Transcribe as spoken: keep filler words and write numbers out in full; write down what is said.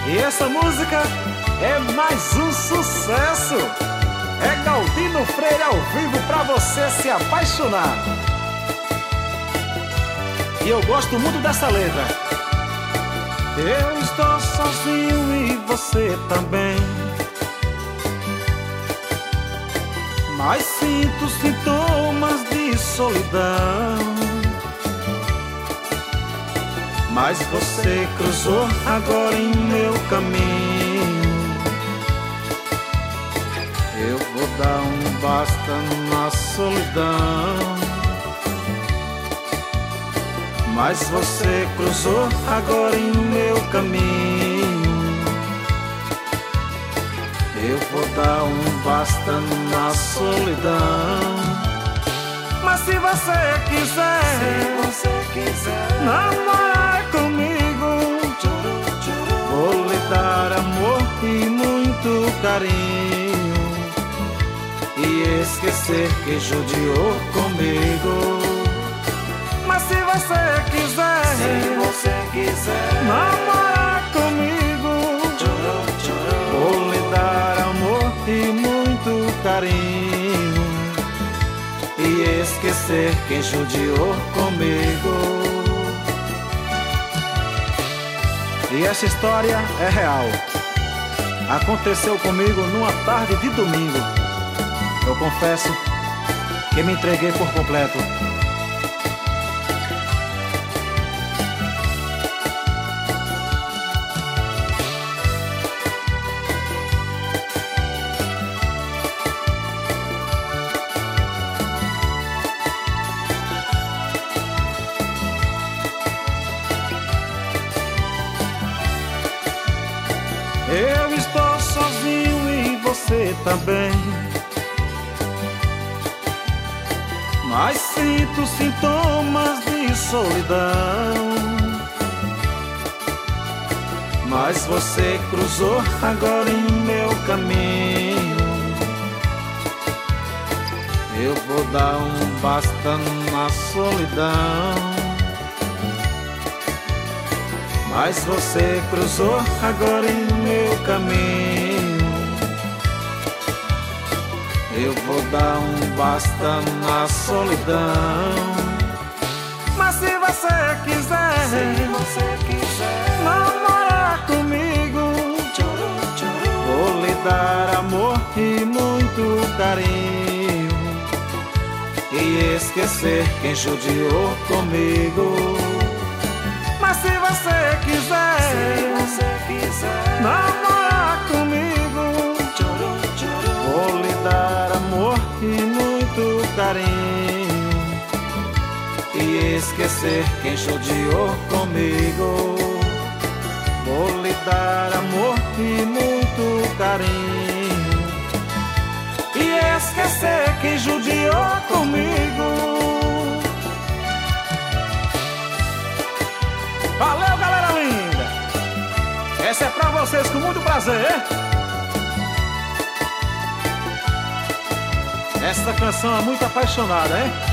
E essa música é mais um sucesso. É Galdino Freire ao vivo pra você se apaixonar. E eu gosto muito dessa letra. Eu estou sozinho e você também, mas sinto sintomas de solidão. Mas você cruzou agora em meu caminho. Eu vou dar um basta na solidão. Mas você cruzou agora em meu caminho. Eu vou dar um basta na solidão. Mas se você quiser, se você quiser namorar comigo, vou lhe dar amor e muito carinho, e esquecer que judiou comigo. Mas se você quiser, se você quiser namorar comigo, vou lhe dar amor e muito carinho, e esquecer quem judiou comigo. E essa história é real. Aconteceu comigo numa tarde de domingo. Eu confesso que me entreguei por completo. Eu estou sozinho e você também, mas sinto sintomas de solidão. Mas você cruzou agora em meu caminho. Eu vou dar um basta na solidão. Mas você cruzou agora em meu caminho. Eu vou dar um basta na solidão. Mas se você quiser, se você quiser namorar comigo, vou lhe dar amor e muito carinho, e esquecer quem judiou comigo. Mas se você quiser, se você quiser namorar comigo, vou lhe dar amor e muito carinho, e esquecer quem judiou comigo. Vou lhe dar amor e muito carinho, e esquecer quem judiou comigo. Valeu, galera linda! Essa é pra vocês com muito prazer. Essa canção é muito apaixonada, hein?